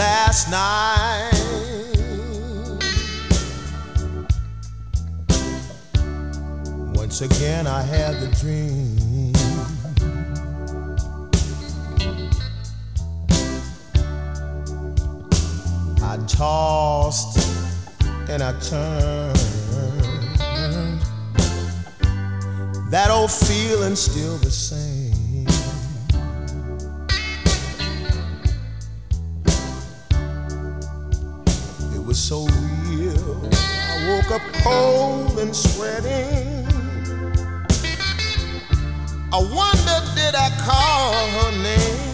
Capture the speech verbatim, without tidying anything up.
last night. Once again I had the dream. I tossed and I turned. That old feeling still the same. It was so real. I woke up cold and sweating. I wondered, did I call her name?